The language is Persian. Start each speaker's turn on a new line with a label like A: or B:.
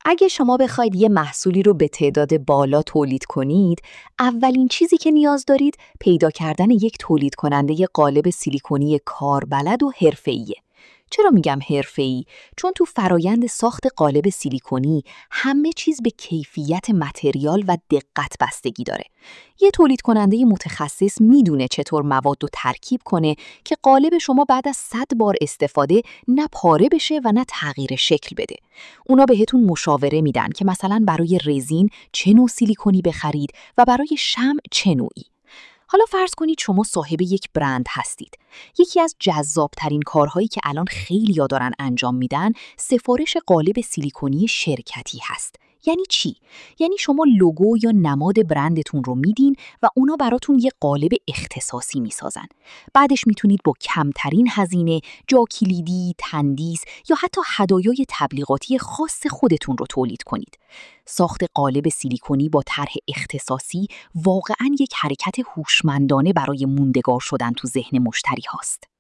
A: اگه شما بخواید یه محصولی رو به تعداد بالا تولید کنید، اولین چیزی که نیاز دارید پیدا کردن یک تولید کننده قالب سیلیکونی کاربلد و حرفه‌ایه. چرا میگم حرفه‌ای؟ چون تو فرایند ساخت قالب سیلیکونی همه چیز به کیفیت متریال و دقت بستگی داره. یه تولید کننده متخصص میدونه چطور مواد رو ترکیب کنه که قالب شما بعد از 100 بار استفاده نه پاره بشه و نه تغییر شکل بده. اونا بهتون مشاوره میدن که مثلا برای رزین چه نوع سیلیکونی بخرید و برای شمع چه نوعی. حالا فرض کنید شما صاحب یک برند هستید. یکی از جذابترین کارهایی که الان خیلی‌ها دارن انجام میدن، سفارش قالب سیلیکونی شرکتی هست. یعنی چی؟ یعنی شما لوگو یا نماد برندتون رو میدین و اونا براتون یه قالب اختصاصی میسازن. بعدش میتونید با کمترین هزینه، جا کلیدی، تندیس یا حتی هدایای تبلیغاتی خاص خودتون رو تولید کنید. ساخت قالب سیلیکونی با طرح اختصاصی واقعاً یک حرکت هوشمندانه برای موندگار شدن تو ذهن مشتری هاست.